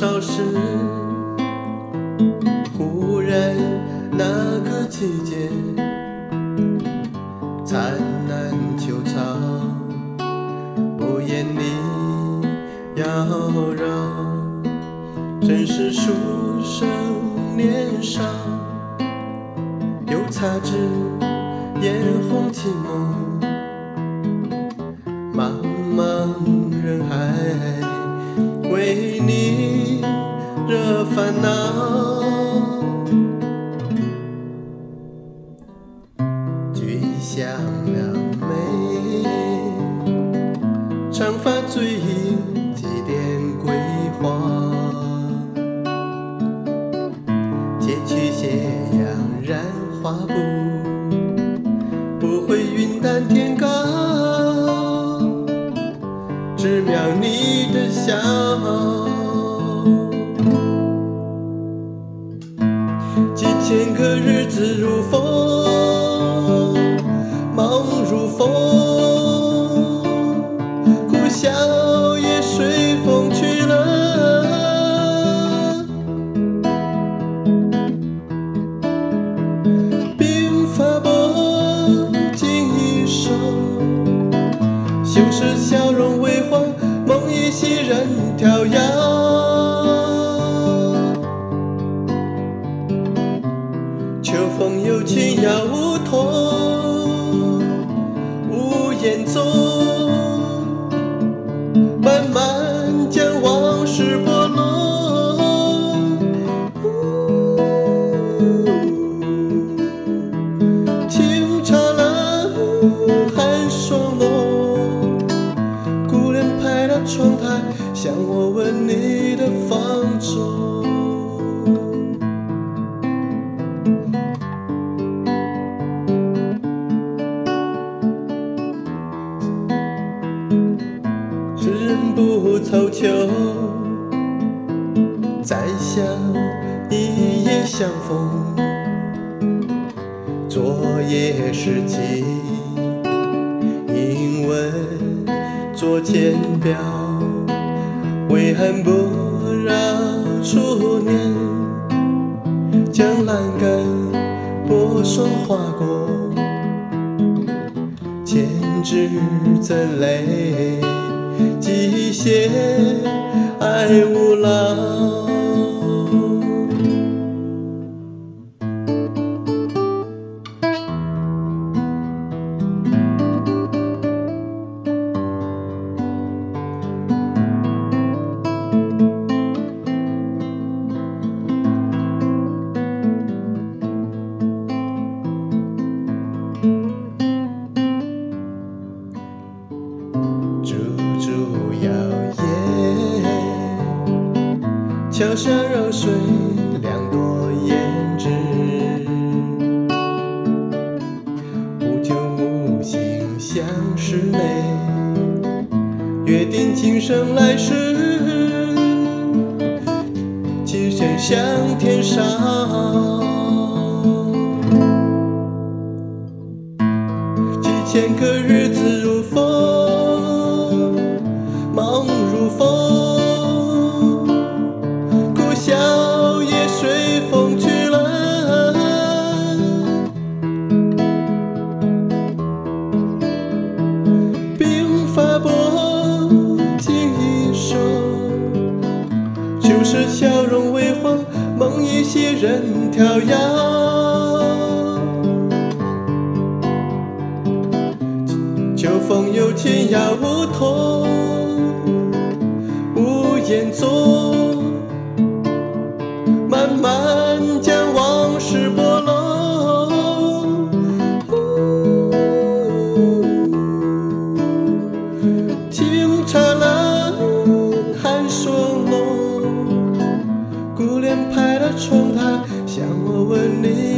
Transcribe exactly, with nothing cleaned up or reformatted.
少时，忽然那个季节，灿烂秋潮，不言你妖娆，正是书生年少，又擦指嫣红启蒙，茫茫人海，为你惹烦恼。菊香两眉，长发醉影几点桂花，借取斜阳染花布，不会云淡天高，只描你的笑。几千个日子如风，忙如风，苦笑也随风去了。鬓发薄，锦衣瘦，修饰笑容微黄，梦依稀人飘摇。秋风有情遥梧桐，无言踪，慢慢将往事拨弄。清茶冷，寒霜浓，孤帘拍打窗台，向我问你的芳踪。人不凑秋，再想一夜相逢。昨夜诗集，应问昨前表，为寒不扰初年。将栏杆波霜划过，千纸怎泪，几些爱无劳。烛烛摇曳，桥下绕水，两朵胭脂。不久无心相识内，约定今生来世，今生向天烧。几千个日子如风，忙如风，苦笑也随风去了。鬓发薄，锦衣瘦，旧时笑容微黄，梦依稀人飘摇。秋风有情遥梧桐，无言踪，慢慢将往事拨弄。清茶冷，寒霜浓，孤帘拍打窗台，向我问你